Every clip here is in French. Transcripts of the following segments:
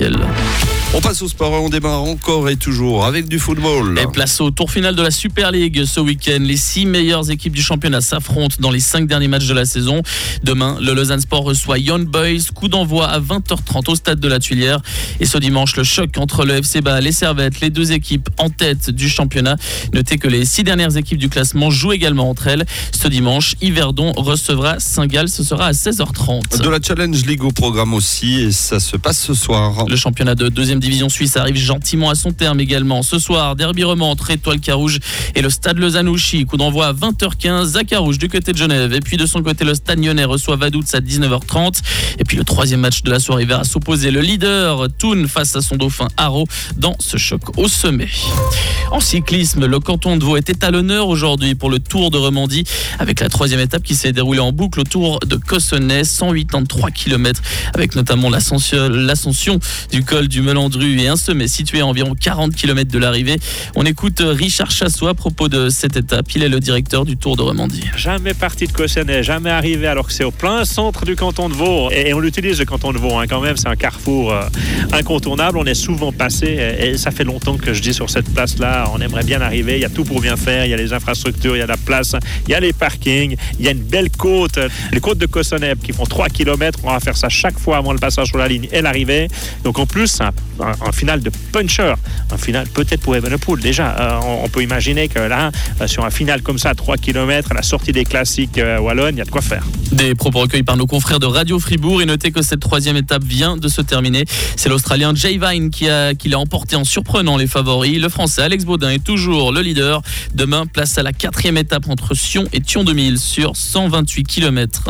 officielle. On passe au sport et on démarre encore et toujours avec du football. Et place au tour final de la Super League ce week-end. Les 6 meilleures équipes du championnat s'affrontent dans les 5 derniers matchs de la saison. Demain, le Lausanne Sport reçoit Young Boys. Coup d'envoi à 20h30 au stade de la Tuilière. Et ce dimanche, le choc entre le FC Bâle et Servette, les deux équipes en tête du championnat. Notez que les 6 dernières équipes du classement jouent également entre elles. Ce dimanche, Yverdon recevra Saint-Gall. Ce sera à 16h30. De la Challenge League au programme aussi, et ça se passe ce soir. Le championnat de deuxième division suisse arrive gentiment à son terme également. Ce soir, derby roman entre Étoile Carouge et le stade Lausanne-Ouchy. Coup d'envoi à 20h15 à Carouge du côté de Genève. Et puis de son côté, le stade Nyonnais reçoit Vaduz à 19h30. Et puis le troisième match de la soirée verra s'opposer le leader Thun face à son dauphin Haro dans ce choc au sommet. En cyclisme, le canton de Vaud était à l'honneur aujourd'hui pour le Tour de Romandie avec la troisième étape qui s'est déroulée en boucle autour de Cossonay, 183 km avec notamment l'ascension du col du Melandru et un sommet situé à environ 40 km de l'arrivée. On écoute Richard Chassot à propos de cette étape. Il est le directeur du Tour de Romandie. Jamais parti de Cossonay, jamais arrivé alors que c'est au plein centre du canton de Vaud. Et on l'utilise le canton de Vaud quand même, c'est un carrefour incontournable. On est souvent passé et ça fait longtemps que je dis sur cette place-là, on aimerait bien arriver. Il y a tout pour bien faire, il y a les infrastructures, il y a la place, il y a les parkings, il y a une belle côte. Les côtes de Cossonay qui font 3 km, on va faire ça chaque fois avant le passage sur la ligne et l'arrivée. Donc en plus, c'est un final de puncher, un final peut-être pour Evenepoel déjà. On peut imaginer que là, sur un final comme ça à 3 km, à la sortie des classiques wallonnes, il y a de quoi faire. Des propos recueillis par nos confrères de Radio Fribourg et notez que cette troisième étape vient de se terminer. C'est l'Australien Jay Vine qui l'a emporté en surprenant les favoris. Le Français Alex Baudin est toujours le leader. Demain, place à la 4e étape entre Sion et Thion-de-Mille sur 128 km.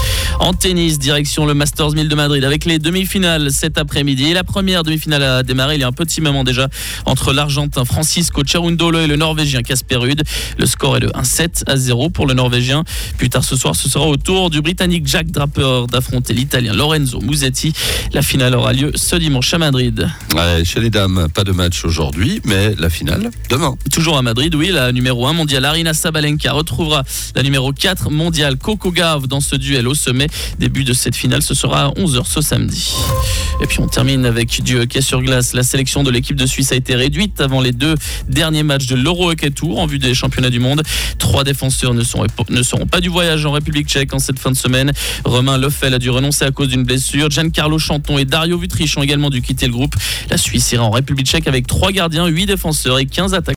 En tennis, direction le Masters 1000 de Madrid avec les demi-finales cet après-midi. Et la première demi-finale a démarré il y a un petit moment déjà entre l'Argentin Francisco Cerundolo et le Norvégien Casper Ruud. Le score est de 1-7-0 pour le Norvégien. Plus tard ce soir, ce sera au tour du Britannique Jack Draper d'affronter l'Italien Lorenzo Musetti. La finale aura lieu ce dimanche à Madrid. Ouais, chez les dames, pas de match aujourd'hui, mais la finale demain. Toujours à Madrid, oui, la numéro 1 mondiale Aryna Sabalenka retrouvera la numéro 4 mondiale Coco Gauff dans ce duel au sommet. Début de cette finale, ce sera à 11h ce samedi. Et puis on termine avec du hockey sur glace. La sélection de l'équipe de Suisse a été réduite avant les 2 derniers matchs de l'Euro Hockey Tour en vue des championnats du monde. 3 défenseurs ne seront pas du voyage en République tchèque en cette fin de semaine. Romain Leffel a dû renoncer à cause d'une blessure. Giancarlo Chanton et Dario Vutric ont également dû quitter le groupe. La Suisse ira en République tchèque avec 3 gardiens, 8 défenseurs et 15 attaquants.